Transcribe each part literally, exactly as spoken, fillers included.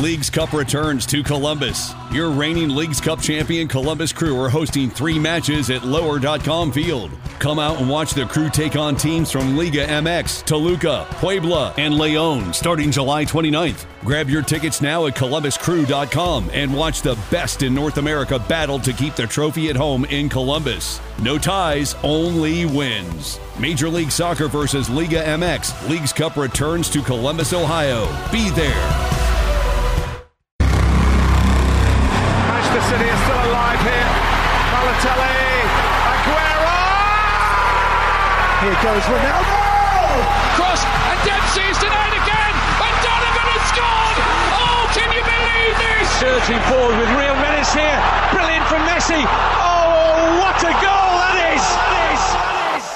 Leagues Cup returns to Columbus. Your reigning Leagues Cup champion Columbus Crew are hosting three matches at lower dot com Field. Come out and watch the Crew take on teams from Liga M X, Toluca, Puebla, and León starting July twenty-ninth. Grab your tickets now at columbus crew dot com and watch the best in North America battle to keep the trophy at home in Columbus. No ties, only wins. Major League Soccer versus Liga M X. Leagues Cup returns to Columbus, Ohio. Be there. Manchester City is still alive here. Balotelli, Aguero! Here goes Ronaldo! Cross, and Dempsey's denied again, and Donovan has scored! Oh, can you believe this? Surging forward with real menace here. Brilliant from Messi. Oh, what a goal that is! That is! That is!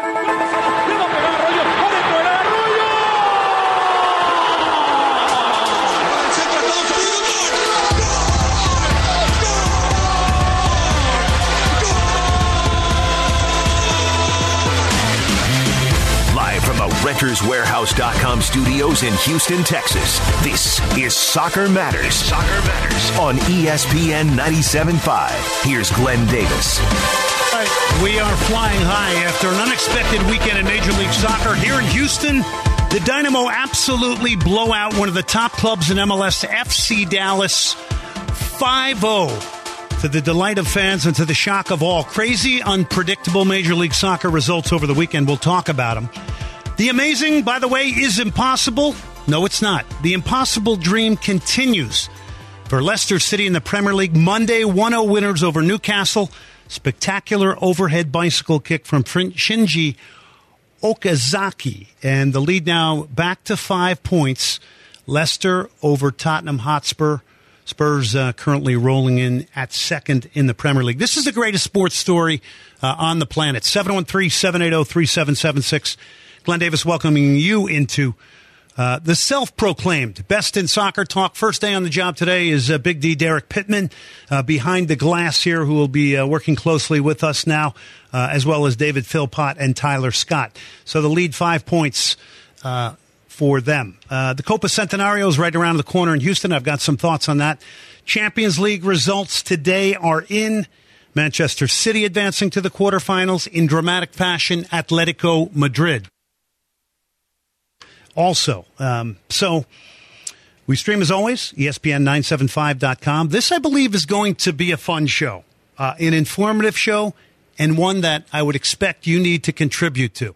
From the Renters Warehouse dot com studios in Houston, Texas, this is Soccer Matters. Soccer Matters on E S P N ninety-seven point five. Here's Glenn Davis. All right, we are flying high after an unexpected weekend in Major League Soccer here in Houston. The Dynamo absolutely blow out one of the top clubs in M L S, F C Dallas, five oh. To the delight of fans and to the shock of all. Crazy, unpredictable Major League Soccer results over the weekend. We'll talk about them. The amazing, by the way, is impossible. No, it's not. The impossible dream continues for Leicester City in the Premier League. Monday, one oh winners over Newcastle. Spectacular overhead bicycle kick from Shinji Okazaki. And the lead now back to five points. Leicester over Tottenham Hotspur. Spurs uh, currently rolling in at second in the Premier League. This is the greatest sports story uh, on the planet. seven one three, seven eight zero, three seven seven six. Glenn Davis welcoming you into uh, the self-proclaimed best in soccer talk. First day on the job today is uh, Big D Derek Pittman uh, behind the glass here, who will be uh, working closely with us now, uh, as well as David Philpott and Tyler Scott. So the lead five points uh, for them. Uh, the Copa Centenario is right around the corner in Houston. I've got some thoughts on that. Champions League results today are in. Manchester City advancing to the quarterfinals in dramatic fashion. Atletico Madrid. Also, um, so we stream as always, E S P N nine seventy-five dot com. This, I believe, is going to be a fun show, uh, an informative show, and one that I would expect you need to contribute to.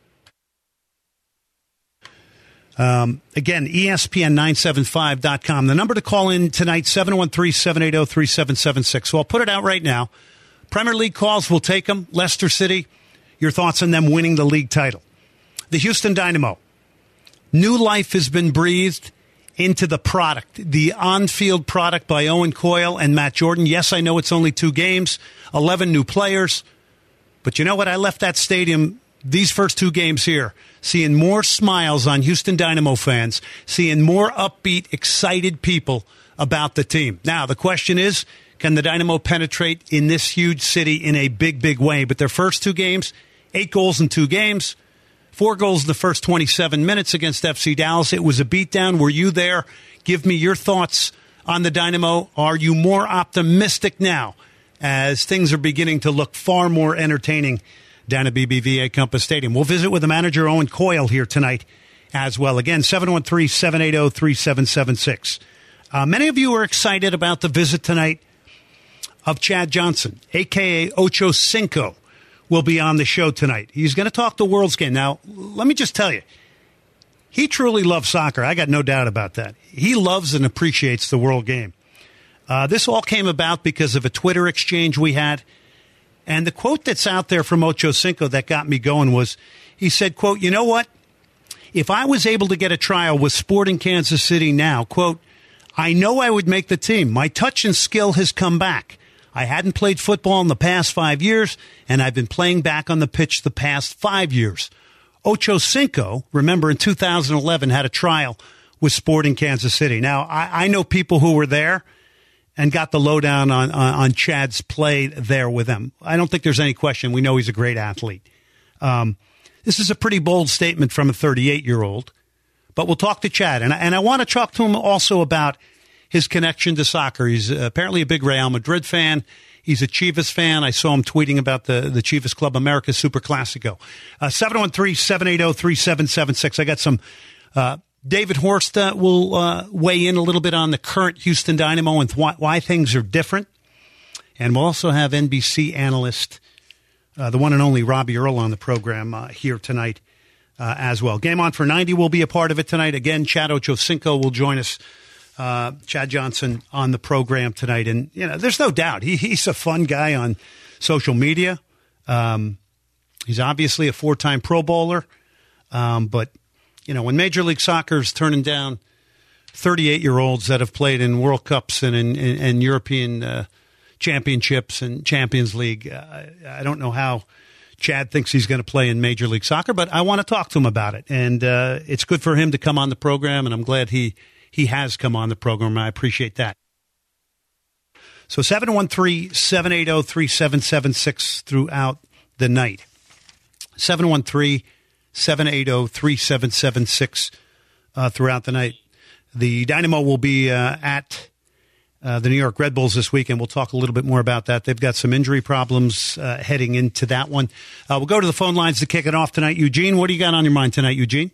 Um, again, E S P N nine seventy-five dot com. The number to call in tonight, seven one three, seven eight zero, three seven seven six. So I'll put it out right now. Premier League calls, we'll take them. Leicester City, your thoughts on them winning the league title. The Houston Dynamo. New life has been breathed into the product, the on-field product by Owen Coyle and Matt Jordan. Yes, I know it's only two games, eleven new players. But you know what? I left that stadium, these first two games here, seeing more smiles on Houston Dynamo fans, seeing more upbeat, excited people about the team. Now, the question is, can the Dynamo penetrate in this huge city in a big, big way? But their first two games, eight goals in two games. Four goals in the first twenty-seven minutes against F C Dallas. It was a beatdown. Were you there? Give me your thoughts on the Dynamo. Are you more optimistic now as things are beginning to look far more entertaining down at B B V A Compass Stadium? We'll visit with the manager, Owen Coyle, here tonight as well. Again, seven one three, seven eight zero, three seven seven six. Uh, many of you are excited about the visit tonight of Chad Johnson, a k a. Ocho Cinco. Will be on the show tonight. He's going to talk the world's game. Now, let me just tell you, he truly loves soccer. I got no doubt about that. He loves and appreciates the world game. Uh, this all came about because of a Twitter exchange we had. And the quote that's out there from Ocho Cinco that got me going was, he said, quote, you know what? If I was able to get a trial with Sporting Kansas City now, quote, I know I would make the team. My touch and skill has come back. I hadn't played football in the past five years, and I've been playing back on the pitch the past five years. Ocho Cinco, remember, in two thousand eleven, had a trial with Sporting Kansas City. Now, I, I know people who were there and got the lowdown on, on, on Chad's play there with them. I don't think there's any question. We know he's a great athlete. Um, this is a pretty bold statement from a thirty-eight-year-old. but we'll talk to Chad. And, and I want to talk to him also about his connection to soccer. He's apparently a big Real Madrid fan. He's a Chivas fan. I saw him tweeting about the, the Chivas Club America Super Classico. Uh, seven one three, seven eight zero, three seven seven six. I got some uh, David Horst uh, will uh, weigh in a little bit on the current Houston Dynamo and why, why things are different. And we'll also have N B C analyst, uh, the one and only Robbie Earl on the program uh, here tonight uh, as well. Game On for ninety will be a part of it tonight. Again, Chad Ochocinco will join us. Uh, Chad Johnson on the program tonight. And, you know, there's no doubt he, he's a fun guy on social media. Um, he's obviously a four-time Pro Bowler. Um, but, you know, when Major League Soccer is turning down thirty-eight-year-olds that have played in World Cups and in, in, in European uh, championships and Champions League, uh, I don't know how Chad thinks he's going to play in Major League Soccer, but I want to talk to him about it. And uh, it's good for him to come on the program, and I'm glad he He has come on the program. I appreciate that. So seven one three, seven eight zero, three seven seven six throughout the night. seven one three, seven eight zero, three seven seven six uh, throughout the night. The Dynamo will be uh, at uh, the New York Red Bulls this weekend. We'll talk a little bit more about that. They've got some injury problems uh, heading into that one. Uh, we'll go to the phone lines to kick it off tonight. Eugene, what do you got on your mind tonight, Eugene?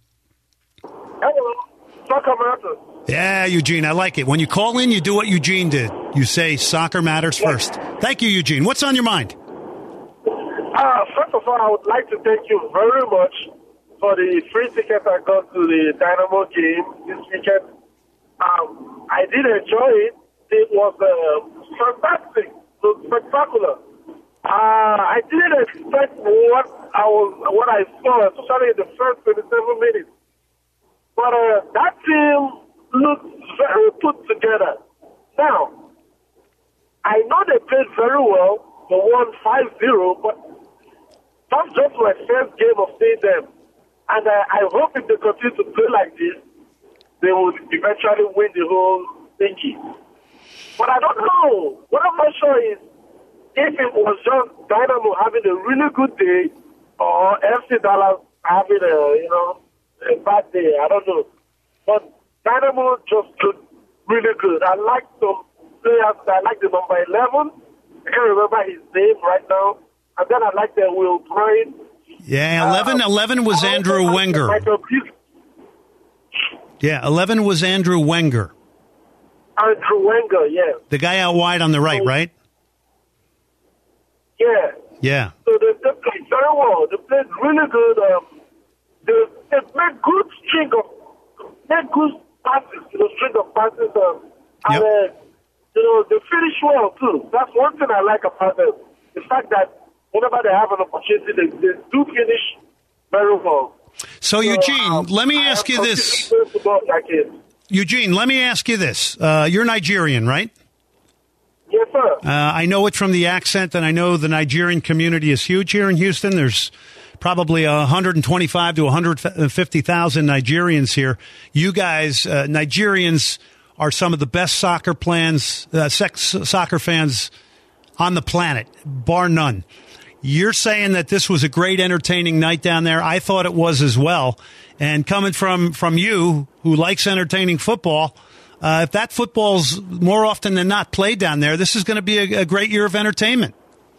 Soccer matters. Yeah, Eugene, I like it. When you call in, you do what Eugene did. You say soccer matters first. Thank you, Eugene. What's on your mind? Uh, first of all, I would like to thank you very much for the free ticket I got to the Dynamo game this weekend. Um, I did enjoy it. It was uh, fantastic. It was spectacular. Uh, I didn't expect what I was, what I saw, especially in the first twenty-seven minutes. But uh, that team looked very put together. Now, I know they played very well. They won five zero, but that's just my first game of seeing them. And uh, I hope if they continue to play like this, they will eventually win the whole thingy. But I don't know. What I'm not sure is if it was just Dynamo having a really good day or F C Dallas having a, you know, a bad day. I don't know. But Dynamo just looked really good. I like some players. I like the number eleven. I can't remember his name right now. And then I like the Will Bryan. Yeah, eleven, uh, eleven was Andrew Wenger. Yeah, eleven was Andrew Wenger. Andrew Wenger, yeah. The guy out wide on the right, right? Yeah. Yeah. So they, they played very well. They played really good. Um, they, they made good string of made good passes, you know, string of passes. Um, and, yep. uh, you know, they finish well, too. That's one thing I like about them. The fact that whenever they have an opportunity, they, they do finish very well. So, so Eugene, um, let me ask you this. Eugene, let me ask you this. Uh, you're Nigerian, right? Yes, sir. Uh, I know it from the accent, and I know the Nigerian community is huge here in Houston. There's probably one hundred twenty-five to one hundred fifty thousand Nigerians here. You guys, uh, Nigerians, are some of the best soccer plans, uh, sex, soccer fans on the planet, bar none. You're saying that this was a great, entertaining night down there. I thought it was as well. And coming from, from you, who likes entertaining football, uh, if that football's more often than not played down there, this is going to be a, a great year of entertainment.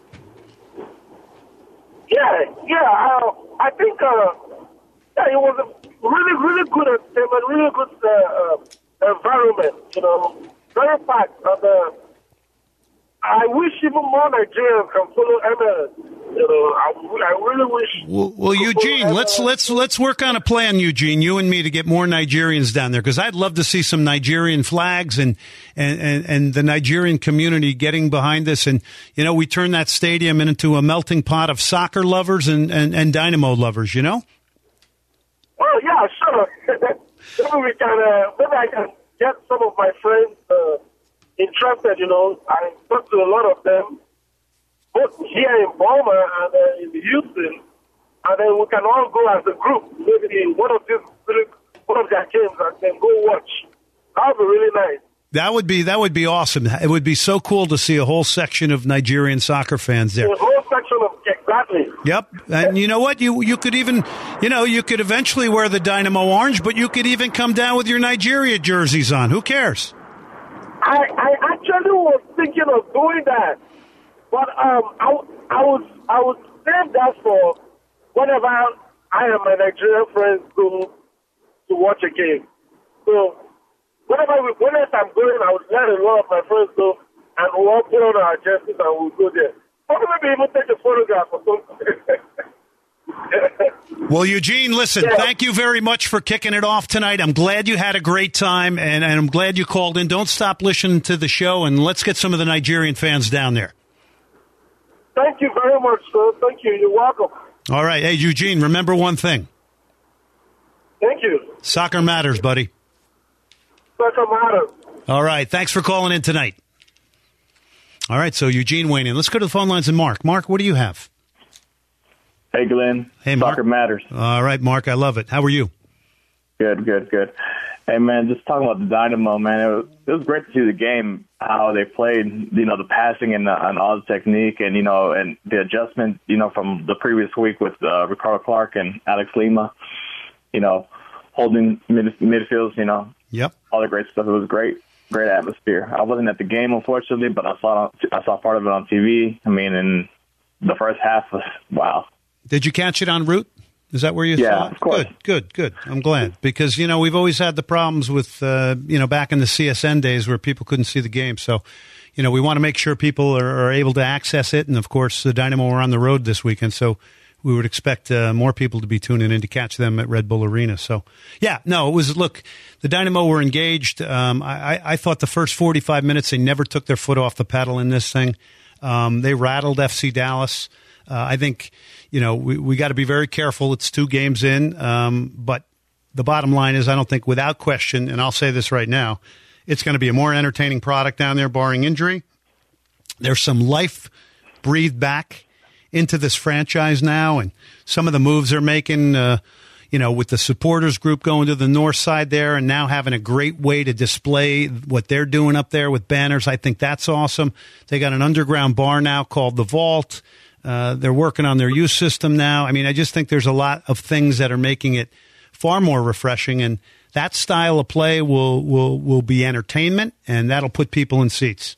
Yeah, yeah. Uh, I think uh, yeah, it was a really, really good entertainment, really good uh, uh, environment. You know, very packed. And uh, I wish even more Nigerians can follow M L S. You know, I, I really wish. Well, well Eugene, let's let's let's work on a plan, Eugene, you and me, to get more Nigerians down there, because I'd love to see some Nigerian flags and, and, and, and the Nigerian community getting behind this. And, you know, we turn that stadium into a melting pot of soccer lovers and, and, and Dynamo lovers, you know? Well, yeah, sure. maybe we can, uh, maybe I can get some of my friends uh, interested, you know. I talked to a lot of them, both here in Baltimore and uh, in Houston, and then we can all go as a group, maybe one of these, one of their games, and then go watch. That would be really nice. That would be that would be awesome. It would be so cool to see a whole section of Nigerian soccer fans there. A whole section of exactly. Yep. And you know what? You you could even, you know, you could eventually wear the Dynamo orange, but you could even come down with your Nigeria jerseys on. Who cares? I, I actually was thinking of doing that. But um, I, I would I would save that for whenever I and my Nigerian friends go to watch a game. So whenever we, whenever I'm going, I would let a lot of my friends go, and we'll all put on our jerseys and we'll go there. Probably maybe even take a photograph or something. Well, Eugene, listen, yeah. Thank you very much for kicking it off tonight. I'm glad you had a great time, and, and I'm glad you called in. Don't stop listening to the show, and let's get some of the Nigerian fans down there. Thank you very much, sir. Thank you. You're welcome. All right. Hey, Eugene, remember one thing. Thank you. Soccer matters, buddy. Soccer matters. All right. Thanks for calling in tonight. All right. So, Eugene weighing in. Let's go to the phone lines and Mark. Mark, what do you have? Hey, Glenn. Hey, Mark. Soccer matters. All right, Mark. I love it. How are you? Good, good, good. Hey, man, just talking about the Dynamo, man, it was, it was great to see the game, how they played, you know, the passing and, the, and all the technique and, you know, and the adjustment, you know, from the previous week with uh, Ricardo Clark and Alex Lima, you know, holding mid, midfields, you know, yep, all the great stuff. It was great, great atmosphere. I wasn't at the game, unfortunately, but I saw I saw part of it on T V. I mean, and the first half was, wow. Did you catch it en route? Is that where you yeah, saw it? Of course. Good, good, good. I'm glad. Because, you know, we've always had the problems with, uh, you know, back in the C S N days where people couldn't see the game. So, you know, we want to make sure people are, are able to access it. And, of course, the Dynamo are on the road this weekend. So we would expect uh, more people to be tuning in to catch them at Red Bull Arena. So, yeah, no, it was, look, the Dynamo were engaged. Um, I, I thought the first forty-five minutes, they never took their foot off the pedal in this thing. Um, they rattled F C Dallas. Uh, I think, you know, we, we got to be very careful. It's two games in. Um, but the bottom line is, I don't think without question, and I'll say this right now, it's going to be a more entertaining product down there, barring injury. There's some life breathed back into this franchise now, and some of the moves they're making, uh, you know, with the supporters group going to the north side there and now having a great way to display what they're doing up there with banners. I think that's awesome. They got an underground bar now called The Vault. Uh, they're working on their youth system now. I mean, I just think there's a lot of things that are making it far more refreshing, and that style of play will, will, will be entertainment, and that'll put people in seats.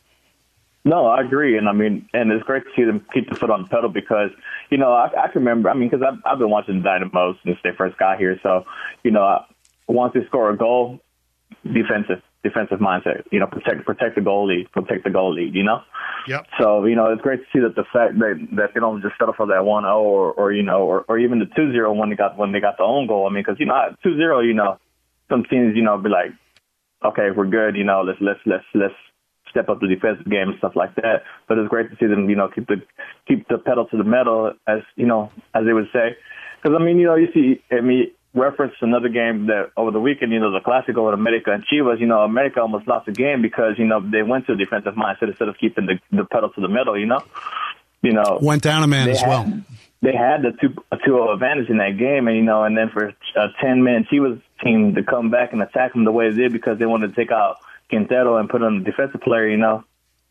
No, I agree. And I mean, and it's great to see them keep the foot on the pedal because, you know, I, I can remember, I mean, because I've, I've been watching the Dynamo since they first got here. So, you know, once they score a goal, defensive, defensive mindset, you know, protect, protect the goal lead, protect the goal lead, you know? Yep. So, you know, it's great to see that the fact that, that they don't just settle for that one oh or, or, you know, or, or even the two zero when they got, when they got the own goal. I mean, because, you know, two zero, you know, some teams, you know, be like, okay, we're good, you know, let's, let's, let's, let's, step up the defensive game and stuff like that. But it's great to see them, you know, keep the keep the pedal to the metal, as you know, as they would say. Because I mean, you know, you see, I mean, reference another game that over the weekend, you know, the Classico over America and Chivas. You know, America almost lost the game because you know they went to a defensive mindset instead of keeping the, the pedal to the metal. You know, you know, went down a man as had, well. They had the two a two oh advantage in that game, and you know, and then for a ten man Chivas team to come back and attack them the way they did because they wanted to take out Quintero and put on a defensive player, you know.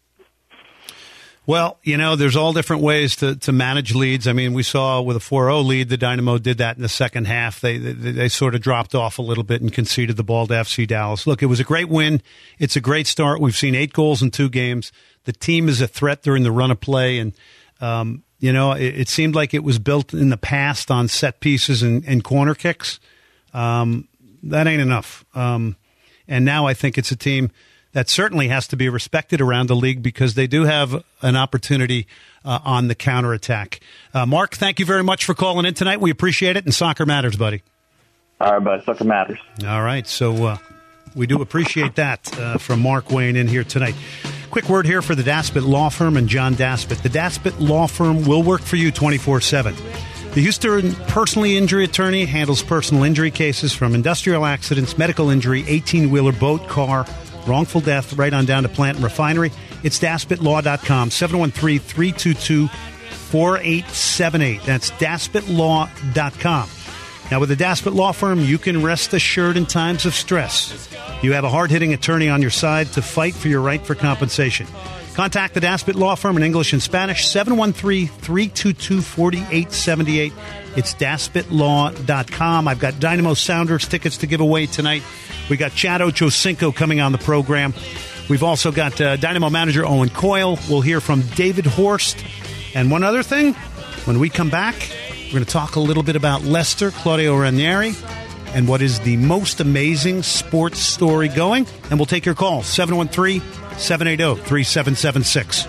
Well, you know, there's all different ways to, to manage leads. I mean, we saw with a four oh lead, the Dynamo did that in the second half. They, they they sort of dropped off a little bit and conceded the ball to F C Dallas. Look, it was a great win. It's a great start. We've seen eight goals in two games. The team is a threat during the run of play. And, um, you know, it, it seemed like it was built in the past on set pieces and, and corner kicks. Um, that ain't enough. Um And now I think it's a team that certainly has to be respected around the league because they do have an opportunity uh, on the counterattack. Uh, Mark, thank you very much for calling in tonight. We appreciate it, and soccer matters, buddy. All right, buddy. Soccer matters. All right, so uh, we do appreciate that uh, from Mark weighing in here tonight. Quick word here for the Daspit Law Firm and John Daspit. The Daspit Law Firm will work for you twenty-four seven. The Houston personal injury attorney handles personal injury cases from industrial accidents, medical injury, eighteen-wheeler, boat, car, wrongful death, right on down to plant and refinery. It's daspit law dot com, seven one three, three two two, four eight seven eight. That's daspit law dot com. Now, with the Daspit Law Firm, you can rest assured in times of stress. You have a hard-hitting attorney on your side to fight for your right for compensation. Contact the Daspit Law Firm in English and Spanish, seven one three, three two two, four eight seven eight. It's daspit law dot com. I've got Dynamo Sounders tickets to give away tonight. We got Chad Ochocinco coming on the program. We've also got uh, Dynamo manager Owen Coyle. We'll hear from David Horst. And one other thing, when we come back, we're going to talk a little bit about Leicester, Claudio Ranieri, and what is the most amazing sports story going. And we'll take your call, seven one three, seven eight zero, three seven seven six.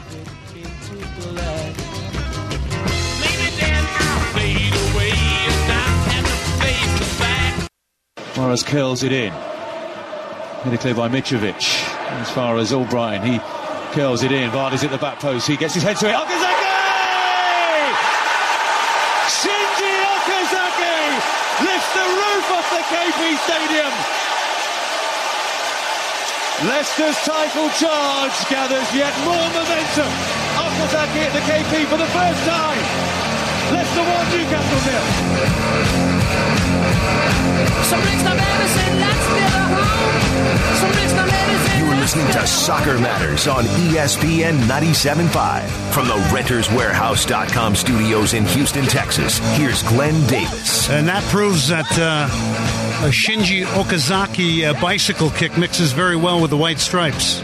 Morris curls it in. Really clear by Mitrovic. As far as O'Brien, he curls it in. Vardy's at the back post. He gets his head to it. Okazaki! Shinji Okazaki lifts the roof off the K P Stadium. Leicester's title charge gathers yet more momentum. Okazaki at the K P for the first time. Leicester one, Newcastle nil. You're listening to Soccer Matters on E S P N ninety-seven point five. From the Renters Warehouse dot com studios in Houston, Texas, here's Glenn Davis. And that proves that uh, a Shinji Okazaki uh, bicycle kick mixes very well with the white stripes.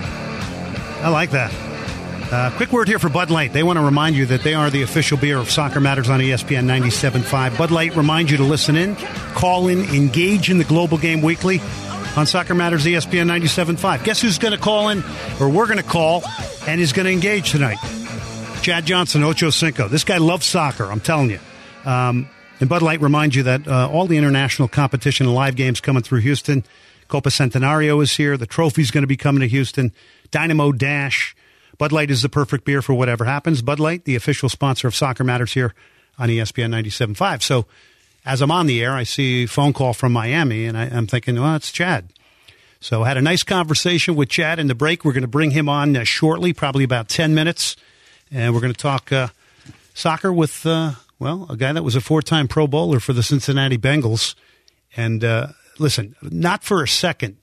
I like that. Uh, quick word here for Bud Light. They want to remind you that they are the official beer of Soccer Matters on E S P N ninety-seven point five. Bud Light reminds you to listen in, call in, engage in the Global Game Weekly on Soccer Matters E S P N ninety-seven point five. Guess who's going to call in, or we're going to call, and is going to engage tonight? Chad Johnson, Ochocinco. This guy loves soccer, I'm telling you. Um, and Bud Light reminds you that uh, all the international competition and live games coming through Houston. Copa Centenario is here. The trophy's going to be coming to Houston. Dynamo Dash. Bud Light is the perfect beer for whatever happens. Bud Light, the official sponsor of Soccer Matters here on E S P N ninety-seven point five. So as I'm on the air, I see a phone call from Miami, and I, I'm thinking, well, it's Chad. So I had a nice conversation with Chad in the break. We're going to bring him on uh, shortly, probably about ten minutes, and we're going to talk uh, soccer with, uh, well, a guy that was a four-time Pro Bowler for the Cincinnati Bengals. And uh, listen, not for a second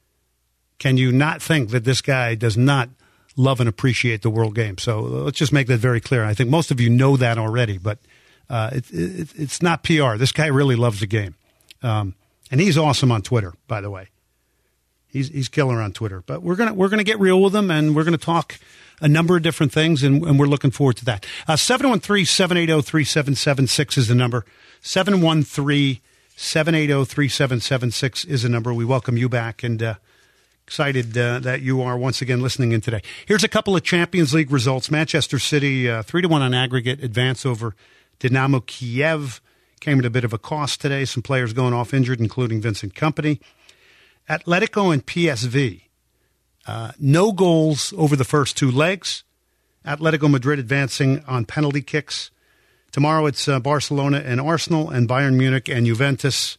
can you not think that this guy does not love and appreciate the World Game. So let's just make that very clear. I think most of you know that already, but uh, it, it, it's not P R. This guy really loves the game. Um, and he's awesome on Twitter, by the way. He's he's killer on Twitter. But we're gonna we're gonna get real with him, and we're gonna talk a number of different things, and, and we're looking forward to that. Uh, seven one three, seven eight zero, three seven seven six is the number. seven one three, seven eight zero, three seven seven six is the number. We welcome you back, and uh, excited uh, that you are once again listening in today. Here's a couple of Champions League results. Manchester City, uh, three to one on aggregate, advance over Dynamo Kiev. Came at a bit of a cost today. Some players going off injured, including Vincent Kompany. Atletico and P S V, uh, no goals over the first two legs. Atletico Madrid advancing on penalty kicks. Tomorrow it's uh, Barcelona and Arsenal, and Bayern Munich and Juventus.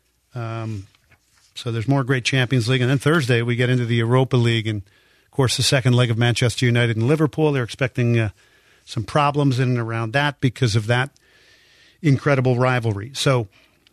Um, so there's more great Champions League. And then Thursday we get into the Europa League, and, of course, the second leg of Manchester United and Liverpool. They're expecting uh, some problems in and around that because of that incredible rivalry. So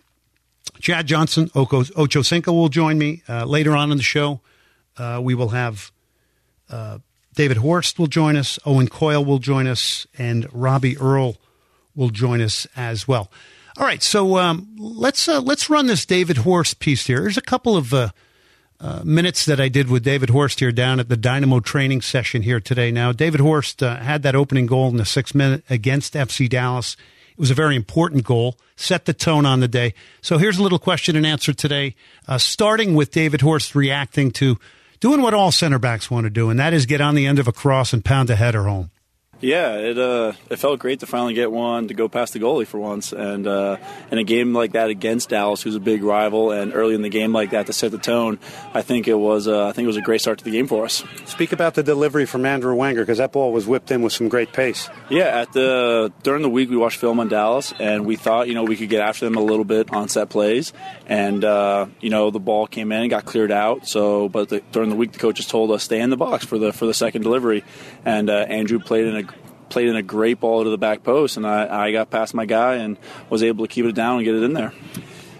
Chad Johnson, Ochocinco will join me uh, later on in the show. Uh, we will have uh, David Horst will join us, Owen Coyle will join us, and Robbie Earl will join us as well. All right, so um, let's uh, let's run this David Horst piece here. There's a couple of uh, uh, minutes that I did with David Horst here down at the Dynamo training session here today. Now, David Horst uh, had that opening goal in the sixth minute against F C Dallas. It was a very important goal, set the tone on the day. So here's a little question and answer today, uh, starting with David Horst reacting to doing what all center backs want to do, and that is get on the end of a cross and pound a header home. Yeah, it uh, it felt great to finally get one to go past the goalie for once, and uh, in a game like that against Dallas, who's a big rival, and early in the game like that to set the tone, I think it was uh, I think it was a great start to the game for us. Speak about the delivery from Andrew Wenger, because that ball was whipped in with some great pace. Yeah, at the during the week we watched film on Dallas, and we thought you know we could get after them a little bit on set plays, and uh, you know the ball came in and got cleared out. So, but the, during the week the coaches told us stay in the box for the for the second delivery, and uh, Andrew played in a played in a great ball to the back post, and I, I got past my guy and was able to keep it down and get it in there.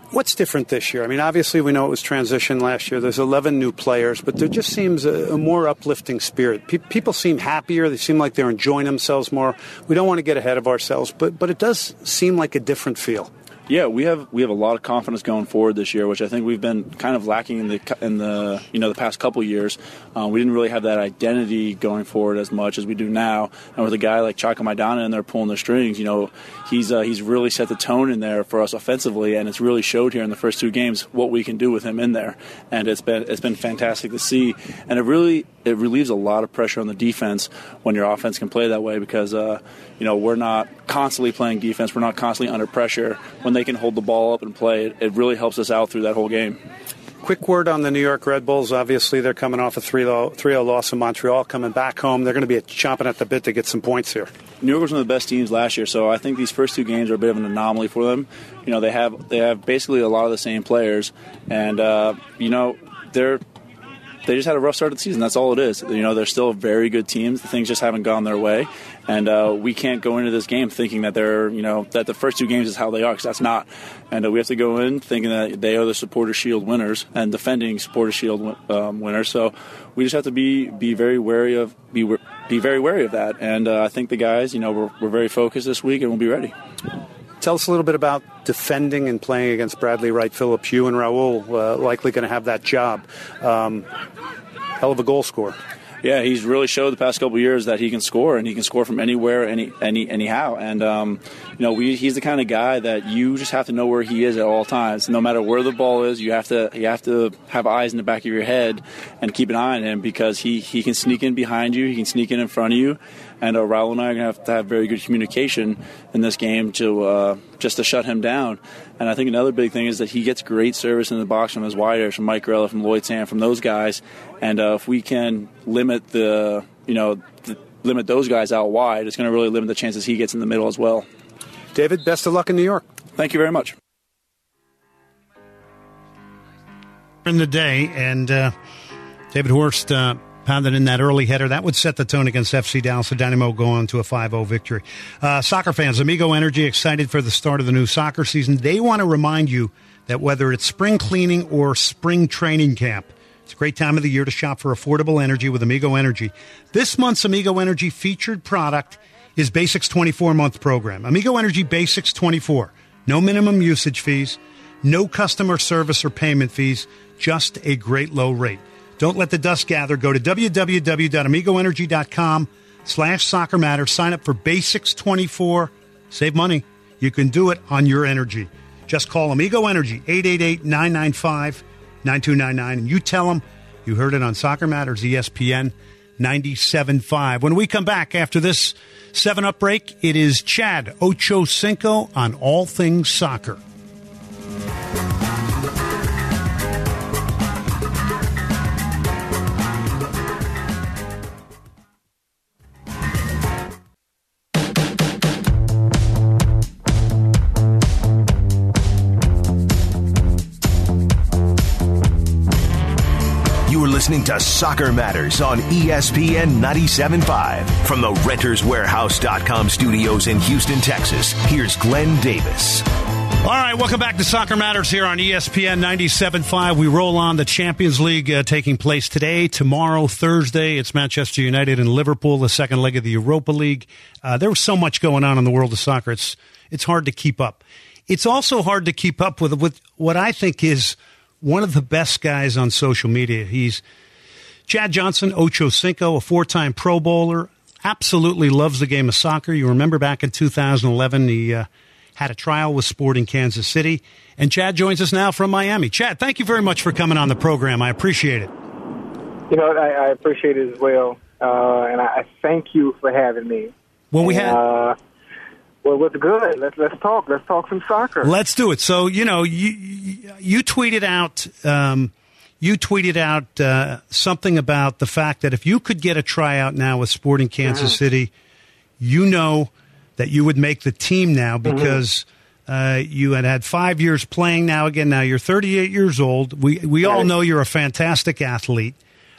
What's different this year? I mean, obviously we know it was transition last year. There's eleven new players, but there just seems a, a more uplifting spirit. Pe- people seem happier. They seem like they're enjoying themselves more. We don't want to get ahead of ourselves, but but it does seem like a different feel. Yeah, we have we have a lot of confidence going forward this year, which I think we've been kind of lacking in the in the you know the past couple years. Uh, we didn't really have that identity going forward as much as we do now. And with a guy like Chaka Maidana in there pulling the strings, you know, he's uh, he's really set the tone in there for us offensively, and it's really showed here in the first two games what we can do with him in there. And it's been it's been fantastic to see, and it really it relieves a lot of pressure on the defense when your offense can play that way because uh, you know we're not constantly playing defense, we're not constantly under pressure. When they can hold the ball up and play, it, it really helps us out through that whole game. Quick word on the New York Red Bulls. Obviously, they're coming off a three oh loss in Montreal, coming back home. They're going to be chomping at the bit to get some points here. New York was one of the best teams last year, so I think these first two games are a bit of an anomaly for them. You know, they have they have basically a lot of the same players, and uh, you know they're. They just had a rough start of the season. That's all it is. You know, they're still very good teams. Things just haven't gone their way, and uh, we can't go into this game thinking that they're, you know, that the first two games is how they are, because that's not. And uh, we have to go in thinking that they are the Supporters Shield winners and defending Supporters Shield um, winners. So we just have to be be very wary of be be very wary of that. And uh, I think the guys, you know, we're, we're very focused this week, and we'll be ready. Tell us a little bit about defending and playing against Bradley Wright Phillips. You and Raul uh, likely going to have that job. Um, hell of a goal scorer. Yeah, he's really showed the past couple of years that he can score, and he can score from anywhere, any, any, anyhow. And um, you know, we, he's the kind of guy that you just have to know where he is at all times. No matter where the ball is, you have to you have to have eyes in the back of your head and keep an eye on him, because he, he can sneak in behind you, he can sneak in in front of you. And uh, Raul and I are going to have to have very good communication in this game to uh, just to shut him down. And I think another big thing is that he gets great service in the box from his widers, from Mike Grella, from Lloyd Sand, from those guys. And uh, if we can limit the, you know, the, limit those guys out wide, it's going to really limit the chances he gets in the middle as well. David, best of luck in New York. Thank you very much. In the day, and uh, David Horst uh, pounded in that early header. That would set the tone against F C Dallas. The Dynamo go on to a five oh victory. Uh, soccer fans, Amigo Energy, excited for the start of the new soccer season. They want to remind you that whether it's spring cleaning or spring training camp, it's a great time of the year to shop for affordable energy with Amigo Energy. This month's Amigo Energy featured product is Basics twenty-four month program. Amigo Energy Basics twenty-four. No minimum usage fees, no customer service or payment fees, just a great low rate. Don't let the dust gather. Go to www.amigoenergy.com slash soccer matters. Sign up for Basics twenty-four. Save money. You can do it on your energy. Just call Amigo Energy, eight eight eight, nine nine five, nine two nine nine, and you tell them you heard it on Soccer Matters, E S P N ninety-seven point five. When we come back after this seven up break, it is Chad Ochocinco on all things soccer. Listening to Soccer Matters on E S P N ninety-seven point five. From the Renters Warehouse dot com studios in Houston, Texas, here's Glenn Davis. All right, welcome back to Soccer Matters here on E S P N ninety-seven point five. We roll on the Champions League uh, taking place today, tomorrow, Thursday. It's Manchester United and Liverpool, the second leg of the Europa League. Uh, there was so much going on in the world of soccer. It's it's hard to keep up. It's also hard to keep up with, with what I think is one of the best guys on social media. He's Chad Johnson Ochocinco, a four-time Pro Bowler, absolutely loves the game of soccer. You remember back in two thousand eleven, he uh, had a trial with Sporting Kansas City. And Chad joins us now from Miami. Chad, thank you very much for coming on the program. I appreciate it. You know, I, I appreciate it as well. Uh, and I, I thank you for having me. Well, we and, had... Uh, Well, what's good? Let's let's talk. Let's talk some soccer. Let's do it. So, you know, you you tweeted out um, you tweeted out uh, something about the fact that if you could get a tryout now with Sporting Kansas mm-hmm. City, you know that you would make the team now because mm-hmm. uh, you had had five years playing. Now again, now you're thirty-eight years old. We we right. all know you're a fantastic athlete.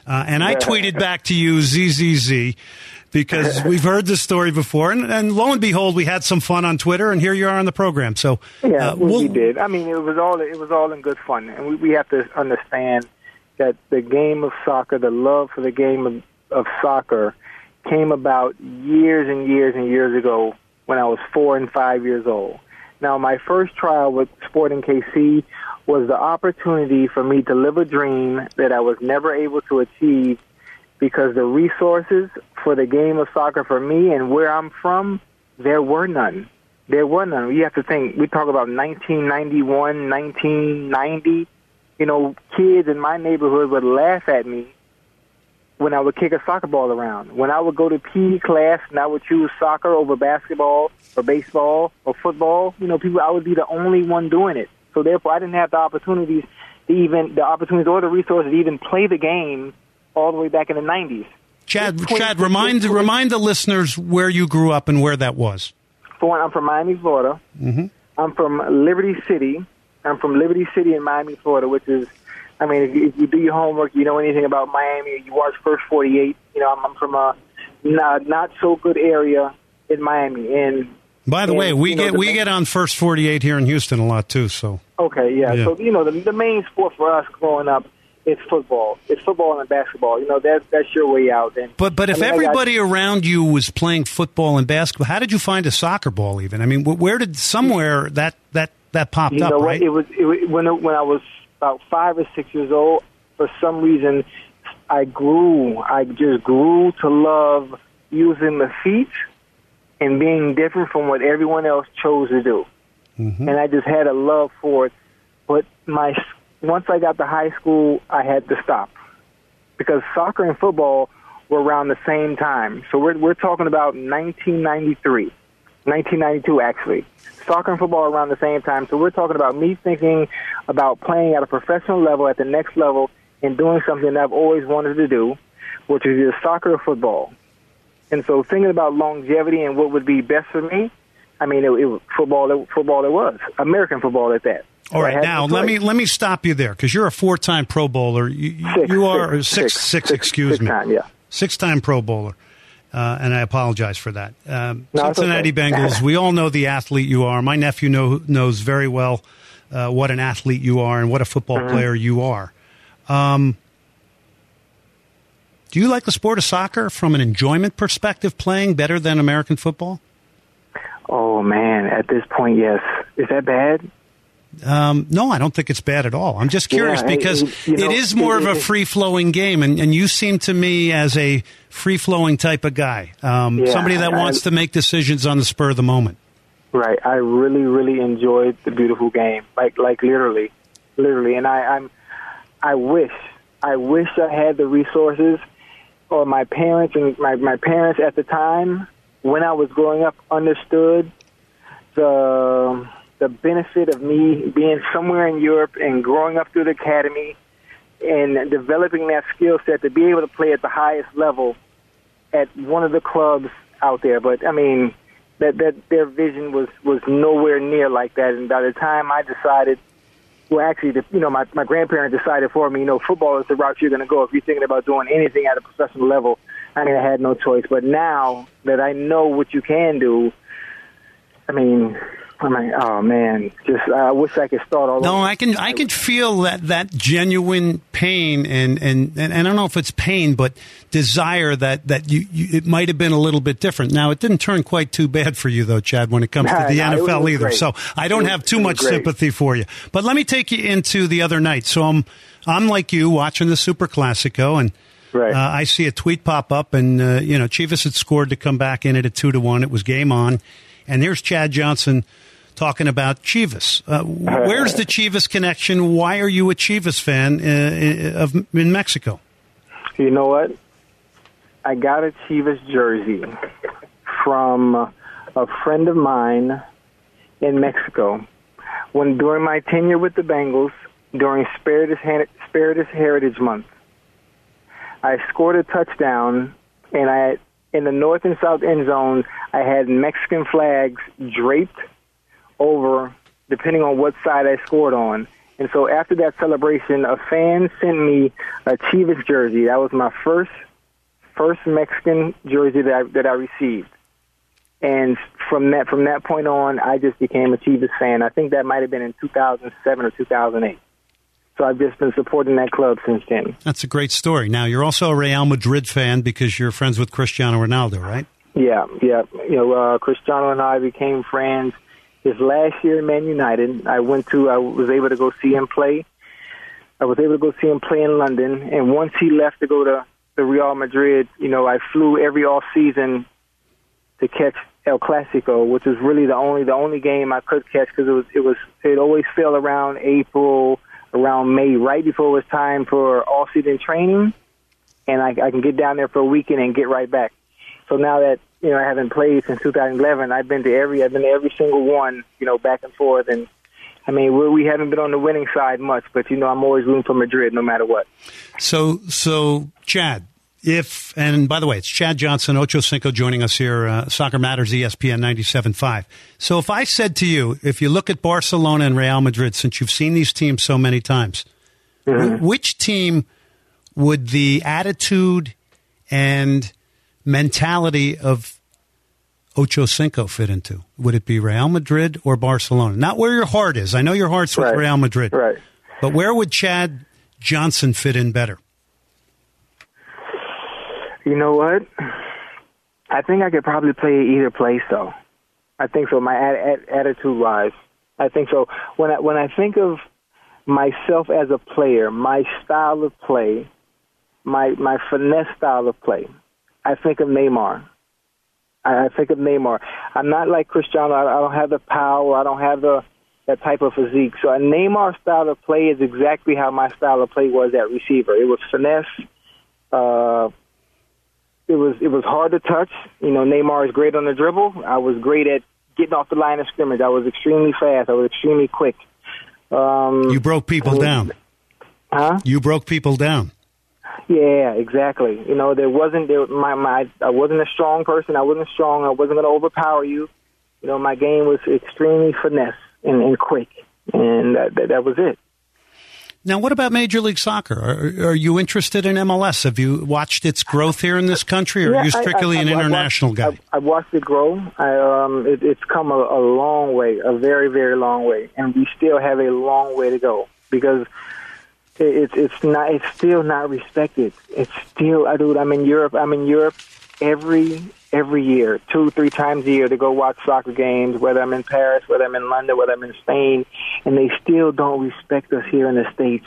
Uh, and I tweeted back to you, Z Z Z, because we've heard this story before. And, and lo and behold, we had some fun on Twitter, and here you are on the program. So yeah, uh, we, we'll, we did. I mean, it was all it was all in good fun, and we, we have to understand that the game of soccer, the love for the game of, of soccer, came about years and years and years ago when I was four and five years old. Now, my first trial with Sporting K C was the opportunity for me to live a dream that I was never able to achieve because the resources for the game of soccer for me and where I'm from, there were none. There were none. You have to think, we talk about nineteen ninety-one, nineteen ninety. You know, kids in my neighborhood would laugh at me when I would kick a soccer ball around. When I would go to P E class and I would choose soccer over basketball or baseball or football, you know, people, I would be the only one doing it. So therefore, I didn't have the opportunities to even, the opportunities or the resources to even play the game all the way back in the nineties. Chad, Chad, remind remind the listeners where you grew up and where that was. For one, I'm from Miami, Florida. Mm-hmm. I'm from Liberty City. I'm from Liberty City in Miami, Florida, which is, I mean, if you, if you do your homework, you know anything about Miami, you watch First forty-eight. You know, I'm, I'm from a not, not so good area in Miami. And by the and, way, we you know, get we main, get on First forty-eight here in Houston a lot too. So okay, yeah. yeah. So you know, the, the main sport for us growing up is football. It's football and basketball. You know, that's that's your way out. And but but if I mean, everybody got, around you was playing football and basketball, how did you find a soccer ball? Even I mean, where did somewhere that that that popped you up? know what? Right? It was it, was- when it, when I was about five or six years old. For some reason, I grew. I just grew to love using the feet and being different from what everyone else chose to do. Mm-hmm. And I just had a love for it. But my once I got to high school, I had to stop because soccer and football were around the same time. So we're we're talking about nineteen ninety-three, nineteen ninety-two actually. Soccer and football around the same time. So we're talking about me thinking about playing at a professional level, at the next level, and doing something that I've always wanted to do, which is either soccer or football. And so thinking about longevity and what would be best for me, I mean, it, it was football, it, football it was. American football at that. All so right, now let me let me stop you there because you're a four-time Pro Bowler. You, six, you are six, six, six, six, six excuse six me, time, yeah. six-time Pro Bowler, uh, and I apologize for that. Um, No, it's Cincinnati okay. Bengals. We all know the athlete you are. My nephew know, knows very well uh, what an athlete you are and what a football Mm-hmm. player you are. Um, do you like the sport of soccer from an enjoyment perspective, playing better than American football? Oh, man, at this point, yes. Is that bad? Um, no, I don't think it's bad at all. I'm just curious Yeah, because it- you know, it is more it- of a it- free-flowing game, and, and you seem to me as a free-flowing type of guy, um, Yeah, somebody that I- wants to make decisions on the spur of the moment. Right. I really, really enjoyed the beautiful game. Like, like literally, literally. And I, I'm, I wish, I wish I had the resources, or my parents and my my parents at the time when I was growing up understood the the benefit of me being somewhere in Europe and growing up through the academy and developing that skill set to be able to play at the highest level at one of the clubs out there. But I mean, that that their vision was was nowhere near like that. And by the time I decided, well, actually, the, you know, my my grandparents decided for me, you know, football is the route you're going to go if you're thinking about doing anything at a professional level. I mean, I had no choice. But now that I know what you can do, I mean, I'm like, oh man, just I wish I could start all over. No, I can I can feel that, that genuine pain and, and, and I don't know if it's pain, but desire that, that you, you it might have been a little bit different. Now, it didn't turn quite too bad for you, though, Chad, when it comes to the no, N F L it was either. great. So I don't It was- have too it was much great. sympathy for you. But let me take you into the other night. So I'm I'm like you watching the Super Classico, and Right. uh, I see a tweet pop up, and uh, you know Chivas had scored to come back in it at two to one. It was game on, and there's Chad Johnson talking about Chivas. Uh, where's the Chivas connection? Why are you a Chivas fan uh, of in Mexico? You know what? I got a Chivas jersey from a friend of mine in Mexico when during my tenure with the Bengals during Spiritus, Spiritus Heritage Month. I scored a touchdown, and I in the north and south end zone, I had Mexican flags draped over, depending on what side I scored on. And so after that celebration, a fan sent me a Chivas jersey. That was my first first Mexican jersey that I, that I received. And from that from that point on, I just became a Chivas fan. I think that might have been in two thousand seven or two thousand eight. So I've just been supporting that club since then. That's a great story. Now, you're also a Real Madrid fan because you're friends with Cristiano Ronaldo, right? Yeah, yeah. You know, uh, Cristiano and I became friends his last year in Man United. I went to, I was able to go see him play. I was able to go see him play in London. And once he left to go to, to Real Madrid, you know, I flew every off season to catch El Clasico, which was really the only the only game I could catch because it was it was it always fell around April, around May, right before it was time for all season training, and I, I can get down there for a weekend and get right back. So now that you know I haven't played since two thousand eleven, I've been to every I've been to every single one, you know, back and forth. And I mean, we we haven't been on the winning side much, but you know, I'm always rooting for Madrid no matter what. So, so Chad. If, and by the way, it's Chad Johnson, Ocho Cinco joining us here, uh, Soccer Matters, E S P N ninety-seven point five. So if I said to you, if you look at Barcelona and Real Madrid, since you've seen these teams so many times, mm-hmm. w- which team would the attitude and mentality of Ocho Cinco fit into? Would it be Real Madrid or Barcelona? Not where your heart is. I know your heart's with right. Real Madrid. Right. But where would Chad Johnson fit in better? You know what? I think I could probably play either place, though. I think so. My ad- ad- attitude-wise, I think so. When I when I think of myself as a player, my style of play, my my finesse style of play, I think of Neymar. I, I think of Neymar. I'm not like Cristiano. I, I don't have the power. I don't have the that type of physique. So a Neymar style of play is exactly how my style of play was at receiver. It was finesse. Uh, It was it was hard to touch. You know, Neymar is great on the dribble. I was great at getting off the line of scrimmage. I was extremely fast. I was extremely quick. Um, you broke people down. Huh? You broke people down. Yeah, exactly. You know, there wasn't there, my my. I wasn't a strong person. I wasn't strong. I wasn't going to overpower you. You know, my game was extremely finesse and, and quick, and that, that that was it. Now, what about Major League Soccer? Are, are you interested in M L S? Have you watched its growth here in this country, or yeah, are you strictly I, I, an I, international I watched, guy? I, I've watched it grow. I, um, it, it's come a, a long way, a very, very long way, and we still have a long way to go because it, it's it's not it's still not respected. It's still, I do. I'm in Europe. I'm in Europe every every year, two, three times a year to go watch soccer games. Whether I'm in Paris, whether I'm in London, whether I'm in Spain, and they still don't respect us here in the States.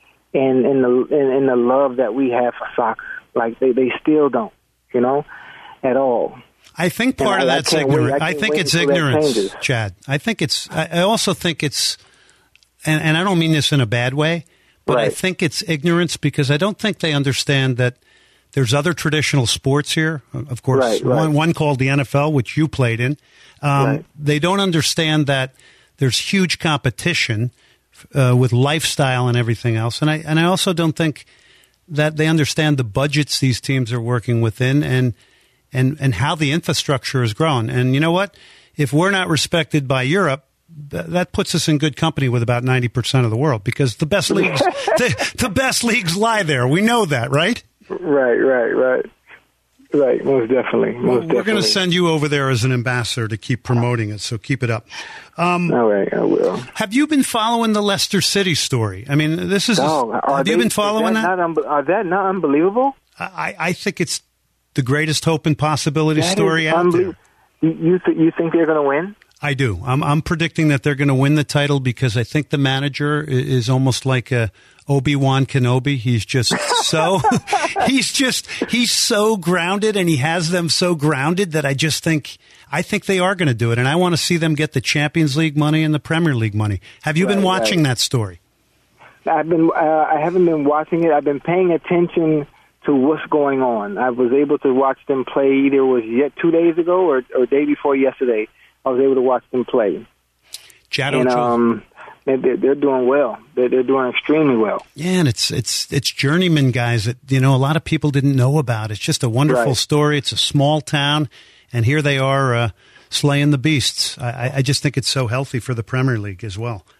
And in the in, in the love that we have for soccer, like they, they still don't, you know, at all. I think part and of I, that's I ignorance. I, I think it's ignorance, Chad. I think it's. I also think it's, and, and I don't mean this in a bad way, but right. I think it's ignorance because I don't think they understand that there's other traditional sports here. Of course, right, right. One, one called the N F L, which you played in. Um, right. They don't understand that there's huge competition. Uh, with lifestyle and everything else, and I and I also don't think that they understand the budgets these teams are working within, and and and how the infrastructure has grown. And you know what? If we're not respected by Europe, th- that puts us in good company with about ninety percent of the world because the best leagues the, the best leagues lie there. We know that, right? Right, right, right. Right, most definitely. Most We're going to definitely. send you over there as an ambassador to keep promoting it, so keep it up. Um, All right, I will. Have you been following the Leicester City story? I mean, this is. Oh, a, have they, you been following that? that? Not un- are that not unbelievable? I, I think it's the greatest hope and possibility That story is out unbelie- there. You you, th- you think they're going to win? I do. I'm, I'm predicting that they're going to win the title because I think the manager is almost like a Obi-Wan Kenobi. He's just so, he's just, he's so grounded and he has them so grounded that I just think, I think they are going to do it. And I want to see them get the Champions League money and the Premier League money. Have you right, been watching right. that story? I've been, uh, I haven't been watching it. I've been paying attention to what's going on. I was able to watch them play either it was yet two days ago or, or day before yesterday. I was able to watch them play. Chad and, Ochoa. um, they're, they're doing well. They're, they're doing extremely well. Yeah, and it's it's it's journeyman guys that you know a lot of people didn't know about. It's just a wonderful right. story. It's a small town, and here they are uh, slaying the beasts. I, I just think it's so healthy for the Premier League as well.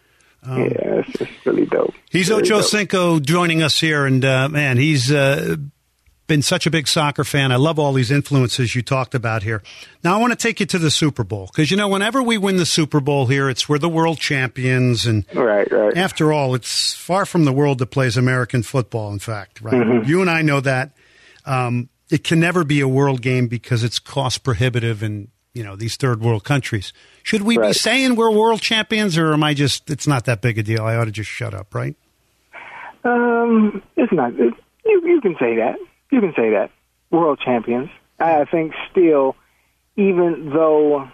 Um, yeah, it's, it's really dope. He's really Ocho dope. Cinco joining us here, and uh, man, he's uh, been such a big soccer fan. I love all these influences you talked about here. Now, I want to take you to the Super Bowl, because, you know, whenever we win the Super Bowl here, it's we're the world champions, and right, right. after all, it's far from the world that plays American football, in fact, right? Mm-hmm. You and I know that. Um, it can never be a world game because it's cost prohibitive in, you know, these third world countries. Should we right. be saying we're world champions, or am I just, it's not that big a deal, I ought to just shut up, right? Um, it's not. It, you you can say that. You can say that. World champions. I think still, even though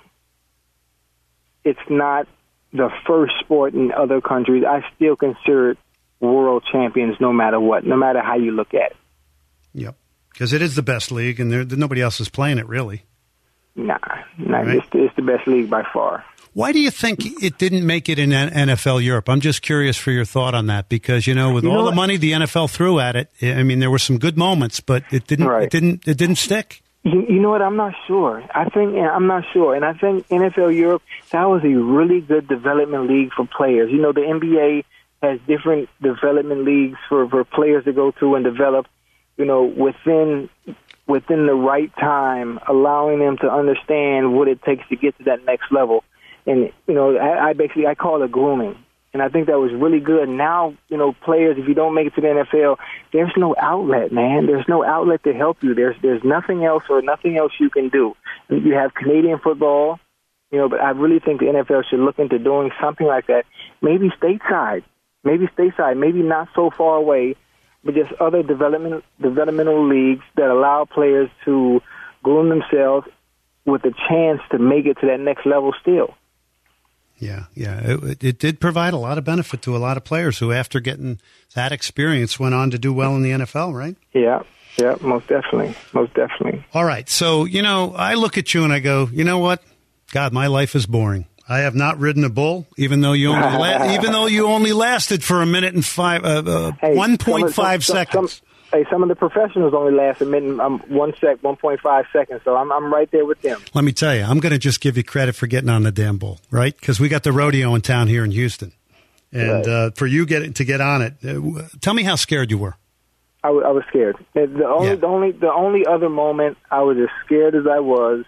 it's not the first sport in other countries, I still consider it world champions no matter what, no matter how you look at it. Yep. Because it is the best league, and there, nobody else is playing it, really. Nah, nah Right. it's, it's the best league by far. Why do you think it didn't make it in N F L Europe? I'm just curious for your thought on that, because, you know, with You know all what? the money the N F L threw at it, I mean, there were some good moments, but it didn't. Right. It didn't. It didn't stick. You, you know what? I'm not sure. I think I'm not sure, and I think N F L Europe, that was a really good development league for players. You know, the N B A has different development leagues for, for players to go to and develop. You know, within within the right time, allowing them to understand what it takes to get to that next level. And, you know, I, I basically, I call it grooming. And I think that was really good. Now, you know, players, if you don't make it to the N F L, there's no outlet, man. There's no outlet to help you. There's there's nothing else or nothing else you can do. You have Canadian football, you know, but I really think the N F L should look into doing something like that. Maybe stateside, maybe stateside, maybe not so far away, but just other development developmental leagues that allow players to groom themselves with a chance to make it to that next level still. Yeah, yeah. It, it did provide a lot of benefit to a lot of players who, after getting that experience, went on to do well in the N F L, right? Yeah, yeah, most definitely, most definitely. All right. So, you know, I look at you and I go, you know what? God, my life is boring. I have not ridden a bull, even though you only la- even though you only lasted for a minute and five, uh, uh, Hey, one point five some, some, seconds. Some, hey, some of the professionals only last a minute, um, one sec, one point five seconds. So I'm I'm right there with them. Let me tell you, I'm going to just give you credit for getting on the damn bull, right? Because we got the rodeo in town here in Houston, and Right. uh, for you get to get on it, uh, tell me how scared you were. I, w- I was scared. The the only Yeah. the only the only other moment I was as scared as I was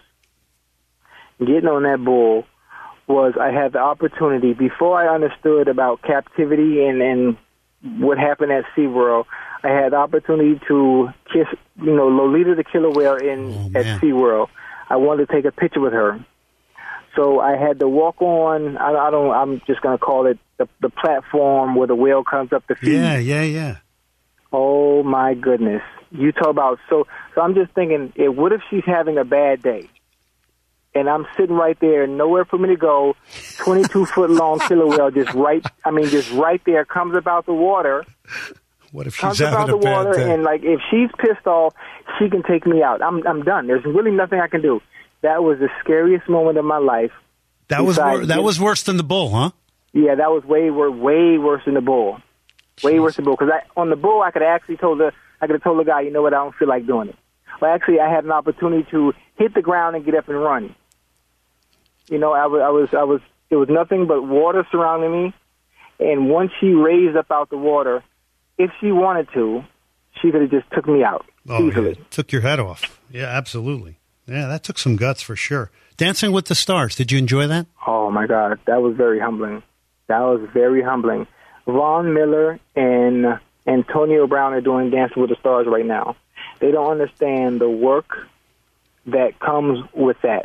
getting on that bull was I had the opportunity, before I understood about captivity and, and what happened at SeaWorld, I had the opportunity to kiss, you know, Lolita the killer whale in Oh, at man. SeaWorld. I wanted to take a picture with her. So I had to walk on, I, I don't, I'm just going to call it the, the platform where the whale comes up to feed. Yeah, yeah, yeah. Oh, my goodness. You talk about, so so I'm just thinking, eh, what if she's having a bad day? And I'm sitting right there, nowhere for me to go, twenty-two foot long killer whale just right, I mean, just right there, comes about the water, What if she's comes about having the a bad water, day? and like, if she's pissed off, she can take me out. I'm I'm done. There's really nothing I can do. That was the scariest moment of my life. that was besides wor- that getting- was worse than the bull, huh? Yeah, that was way wor- way worse than the bull. Way worse than the bull. Because I, on the bull, I could have actually told the I could have told the guy, you know what, I don't feel like doing it. But actually, I had an opportunity to hit the ground and get up and run. You know, I was I was I was. It was nothing but water surrounding me, and once she raised up out the water, if she wanted to, she could have just took me out Oh, easily. yeah. Took your head off. Yeah, absolutely. Yeah, that took some guts for sure. Dancing with the Stars. Did you enjoy that? Oh my God, that was very humbling. That was very humbling. Von Miller and Antonio Brown are doing Dancing with the Stars right now. They don't understand the work that comes with that.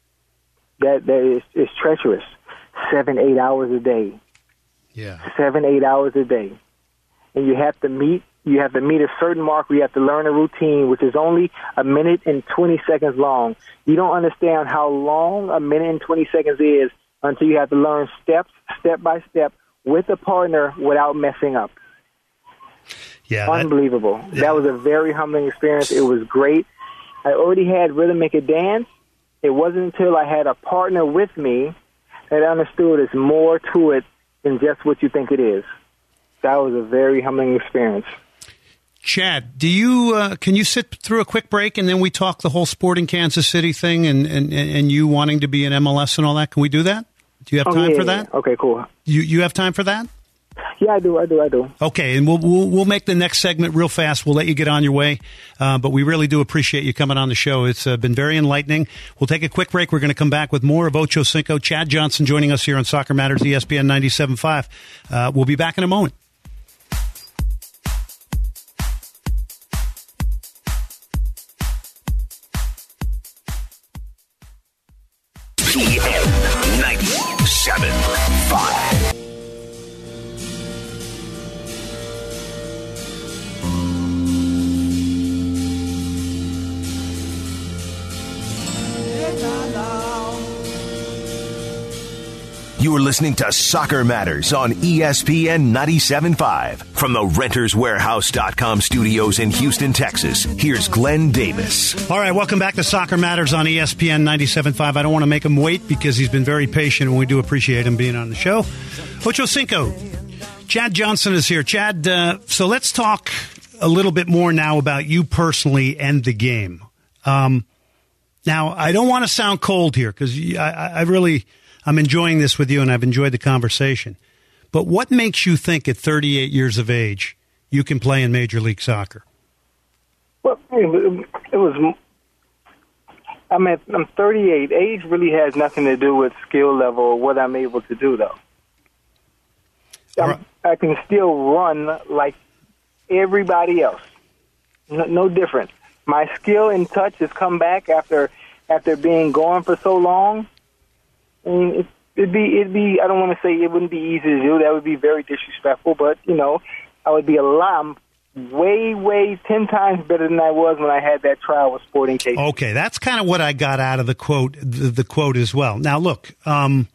That that is, is treacherous. Seven, eight hours a day. Yeah. Seven, eight hours a day. And you have to meet you have to meet a certain mark where you have to learn a routine, which is only a minute and twenty seconds long. You don't understand how long a minute and twenty seconds is until you have to learn steps, step by step, with a partner without messing up. Yeah. that- Unbelievable. yeah. That was a very humbling experience. It was great. I already had Rhythm Make It Dance. It wasn't until I had a partner with me that I understood there's more to it than just what you think it is. That was a very humbling experience. Chad, do you uh, can you sit through a quick break and then we talk the whole Sporting Kansas City thing and, and, and you wanting to be in M L S and all that? Can we do that? Do you have Oh, time yeah, for yeah, that? yeah. Okay, cool. You you have time for that? Yeah, I do, I do, I do. Okay, and we'll, we'll we'll make the next segment real fast. We'll let you get on your way, uh, but we really do appreciate you coming on the show. It's uh, been very enlightening. We'll take a quick break. We're going to come back with more of Ocho Cinco. Chad Johnson joining us here on Soccer Matters, E S P N ninety-seven point five. Uh, we'll be back in a moment. E S P N ninety-seven point five. You are listening to Soccer Matters on E S P N ninety-seven point five. From the Renters Warehouse dot com studios in Houston, Texas, here's Glenn Davis. All right, welcome back to Soccer Matters on E S P N ninety-seven point five. I don't want to make him wait because he's been very patient, and we do appreciate him being on the show. Ocho Cinco, Chad Johnson is here. Chad, uh, so let's talk a little bit more now about you personally and the game. Um, now, I don't want to sound cold here because I, I really... I'm enjoying this with you, and I've enjoyed the conversation. But what makes you think at thirty-eight years of age you can play in Major League Soccer? Well, it was. I'm at, I'm thirty-eight. Age really has nothing to do with skill level or what I'm able to do, though. Right. I can still run like everybody else. No, no different. My skill and touch has come back after after being gone for so long. I mean, it, it'd be, it'd be, I don't want to say it wouldn't be easy to do. That would be very disrespectful, but, you know, I would be a lot, way, way, ten times better than I was when I had that trial with Sporting K C. Okay, that's kind of what I got out of the quote, the, the quote as well. Now, look, um,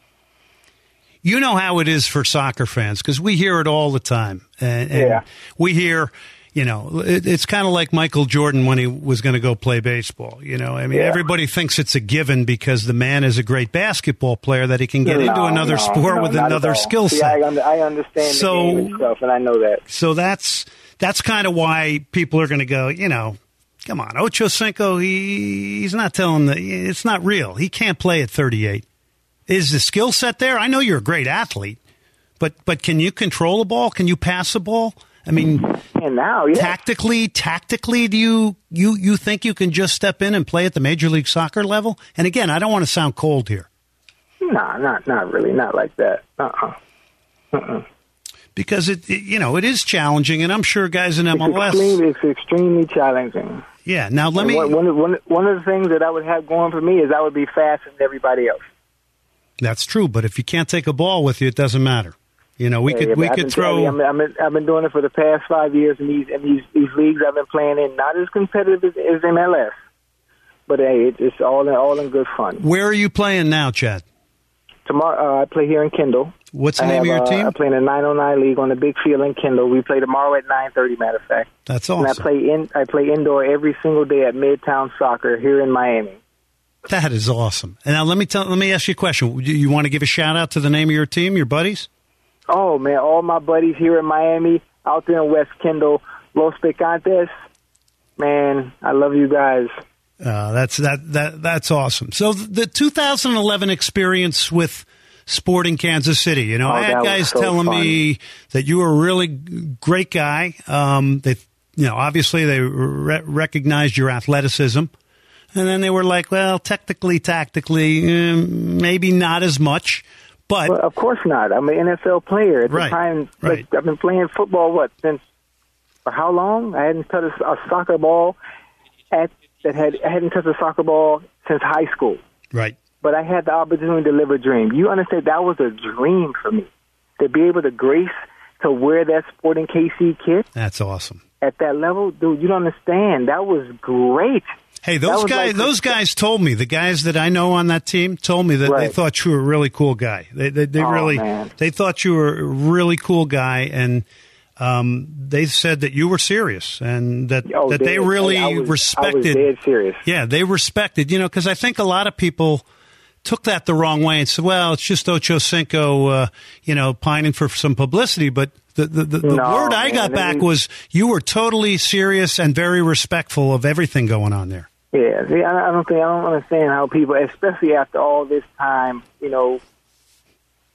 you know how it is for soccer fans, because we hear it all the time. And, and yeah. we hear... You know, it, it's kind of like Michael Jordan when he was going to go play baseball. You know, I mean, yeah. everybody thinks it's a given because the man is a great basketball player that he can get no, into another no, sport no, with another skill set. I, under, I understand so, the game itself, and I know that. So that's that's kind of why people are going to go, you know, come on, Ocho Cinco, he, he's not telling the, it's not real. He can't play at thirty-eight. Is the skill set there? I know you're a great athlete, but but can you control the ball? Can you pass the ball? I mean, and now, yeah. tactically, tactically, do you, you, you think you can just step in and play at the Major League Soccer level? And again, I don't want to sound cold here. Nah, not not really, not like that. Uh-uh. Uh-uh. Because it, it, you know, it is challenging, and I'm sure guys in M L S. It's extremely, it's extremely challenging. Yeah. Now let and me. One, one, one, one of the things that I would have going for me is I would be faster than everybody else. That's true, but if you can't take a ball with you, it doesn't matter. You know, we yeah, could yeah, we I've could been, throw. I've been, I've been doing it for the past five years in these in these, these leagues I've been playing in. Not as competitive as, as M L S, but hey, it, it's all in all in good fun. Where are you playing now, Chad? Tomorrow, uh, I play here in Kendall. What's the I name have, of your uh, team? I play in the nine oh nine League on the big field in Kendall. We play tomorrow at nine thirty. Matter of fact, that's awesome. And I play in I play indoor every single day at Midtown Soccer here in Miami. That is awesome. And now let me tell. Let me ask you a question. You, you want to give a shout out to the name of your team, your buddies? Oh, man, all my buddies here in Miami, out there in West Kendall, Los Picantes, man, I love you guys. Uh, that's that that that's awesome. So the two thousand eleven experience with Sporting Kansas City, you know, oh, I had guys so telling fun. me that you were a really great guy. Um, they, you know, obviously they re- recognized your athleticism. And then they were like, well, technically, tactically, um, maybe not as much. But well, of course not. I'm an N F L player. At right, the time, right. like, I've been playing football, what, since, for how long? I hadn't touched a, a soccer ball at that had I hadn't touched a soccer ball since high school. Right. But I had the opportunity to live a dream. You understand, that was a dream for me, to be able to grace to wear that Sporting K C kit. That's awesome. At that level, dude, you don't understand. That was great. Hey, those guys, like, those guys told me, the guys that I know on that team told me that right. they thought you were a really cool guy. They, they, they oh, really, man. they thought you were a really cool guy, and um, they said that you were serious and that oh, that dead. they really I was, respected. I was dead serious. Yeah, they respected. You know, because I think a lot of people took that the wrong way and said, "Well, it's just Ocho Cinco, uh, you know, pining for some publicity," but. The, the, the, the no, word I man, got back was, was you were totally serious and very respectful of everything going on there. Yeah, see, I don't think I don't understand how people, especially after all this time, you know,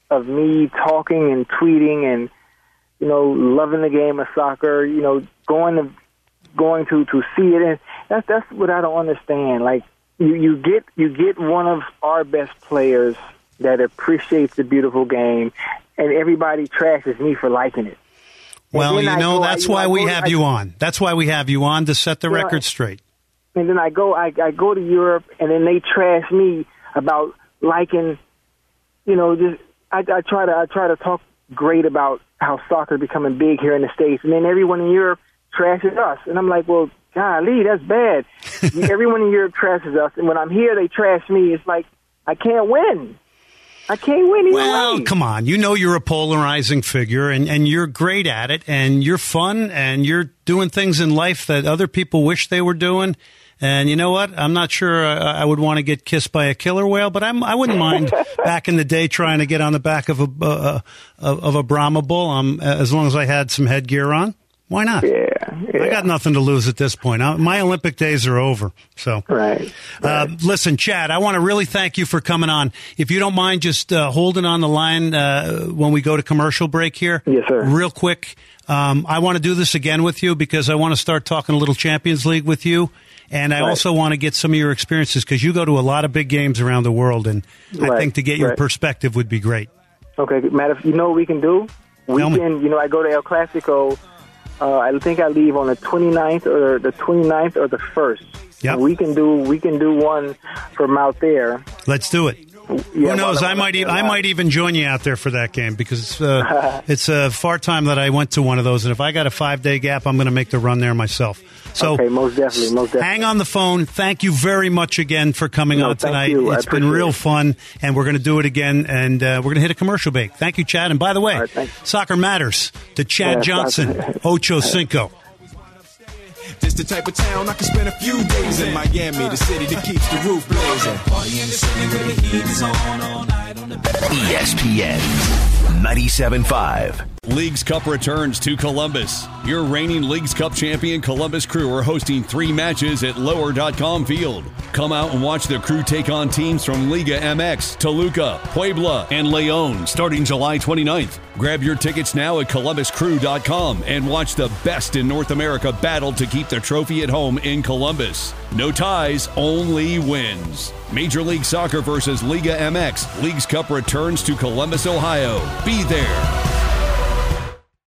of me talking and tweeting and, you know, loving the game of soccer, you know, going to going to, to see it. And that's that's what I don't understand. Like, you, you get you get one of our best players that appreciates the beautiful game, and everybody trashes me for liking it. Well, you I know, go, that's I, why you know, we go, have I, you on. That's why we have you on, to set the you know, record straight. And then I go, I, I go to Europe, and then they trash me about liking, you know, just I, I try to I try to talk great about how soccer is becoming big here in the States, and then everyone in Europe trashes us, and I'm like, well, golly, that's bad. Everyone in Europe trashes us, and when I'm here, they trash me. It's like I can't win. I can't win either Well, way. come on. You know you're a polarizing figure, and, and you're great at it, and you're fun, and you're doing things in life that other people wish they were doing. And you know what? I'm not sure I, I would want to get kissed by a killer whale, but I'm, I wouldn't mind back in the day trying to get on the back of a uh, of a Brahma bull, um, as long as I had some headgear on. Why not? Yeah, yeah. I got nothing to lose at this point. I, my Olympic days are over. So, right. Uh, listen, Chad, I want to really thank you for coming on. If you don't mind just uh, holding on the line uh, when we go to commercial break here. Yes, sir. Real quick. Um, I want to do this again with you because I want to start talking a little Champions League with you. And I right. also want to get some of your experiences because you go to a lot of big games around the world. And I right. think to get your right. perspective would be great. Okay, matter you know what we can do? We Tell can, me. you know, I go to El Clasico. Uh, I think I leave on the twenty-ninth or the twenty-ninth or the first. Yep. We can do we can do one from out there. Let's do it. Yeah, Who knows? I might e- I might even join you out there for that game because it's uh, it's a far time that I went to one of those, and if I got a five day gap, I'm going to make the run there myself. So okay, most definitely, most definitely. Hang on the phone. Thank you very much again for coming no, on tonight. You. It's been real it. fun, and we're going to do it again, and uh, we're going to hit a commercial break. Thank you, Chad. And by the way, right, Soccer Matters to Chad yeah, Johnson, Ocho Cinco. This the type of town I can spend a few days in. Miami, the city that keeps the roof blazing. Party in the city where the heat is on all night on the E S P N ninety-seven point five. Leagues Cup returns to Columbus. Your reigning Leagues Cup champion Columbus Crew are hosting three matches at lower dot com field. Come out and watch the Crew take on teams from Liga M X, Toluca, Puebla, and León starting July twenty-ninth. Grab your tickets now at columbus crew dot com and watch the best in North America battle to keep the trophy at home in Columbus. No ties, only wins. Major League Soccer versus Liga M X. Leagues Cup returns to Columbus, Ohio. Be there.